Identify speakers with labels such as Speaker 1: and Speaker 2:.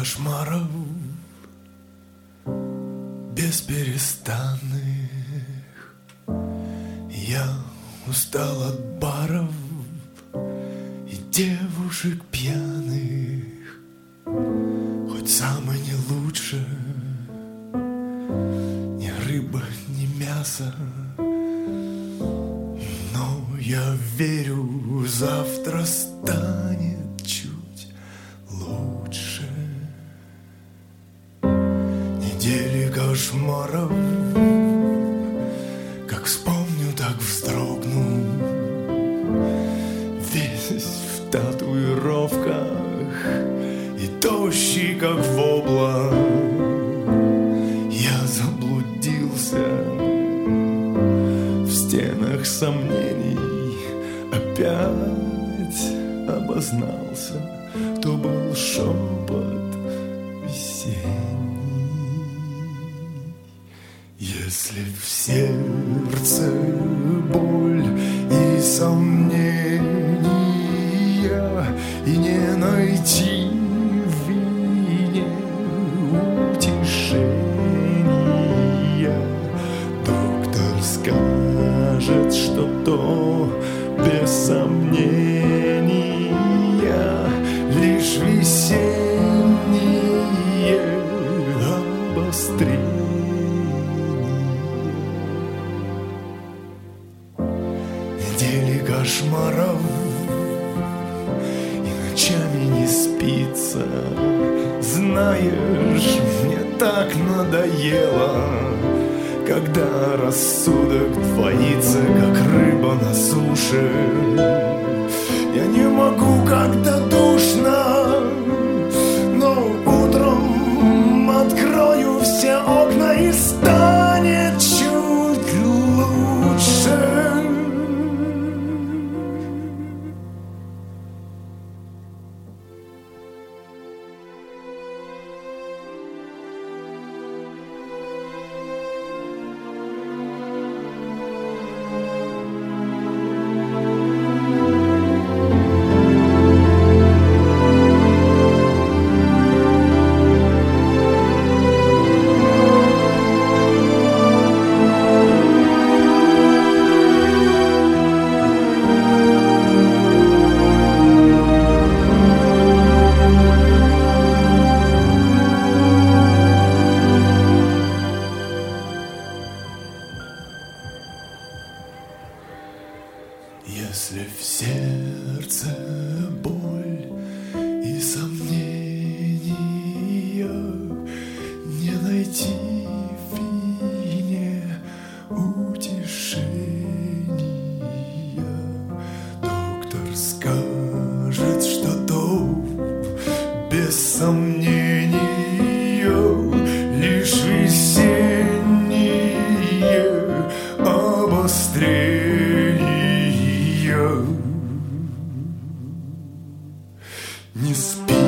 Speaker 1: кошмаров бесперестанных. Я устал от баров и девушек пьяных. Хоть сам и не лучше, ни рыба, ни мясо, но я верю, завтра станет чуть лучше. Недели кошмаров, как вспомню, так вздрогну. Весь в татуировках и тощий, как вобла. Я заблудился в стенах сомнений, опять обознался, то был шепот весенний. Если в сердце боль и сомнения, и не найти в вине утешения, доктор скажет, что то без сомнения лишь весеннее обострение. Недели кошмаров, и ночами не спится. Знаешь, мне так надоело, когда рассудок двоится, как рыба на суше. Я не могу, когда душно, но утром открою все окна и станет чуть лучше. Если в сердце боль и сомнения, не найти в вине утешения, доктор скажет, что то без сомнения лишь весеннее обострение. Не спи.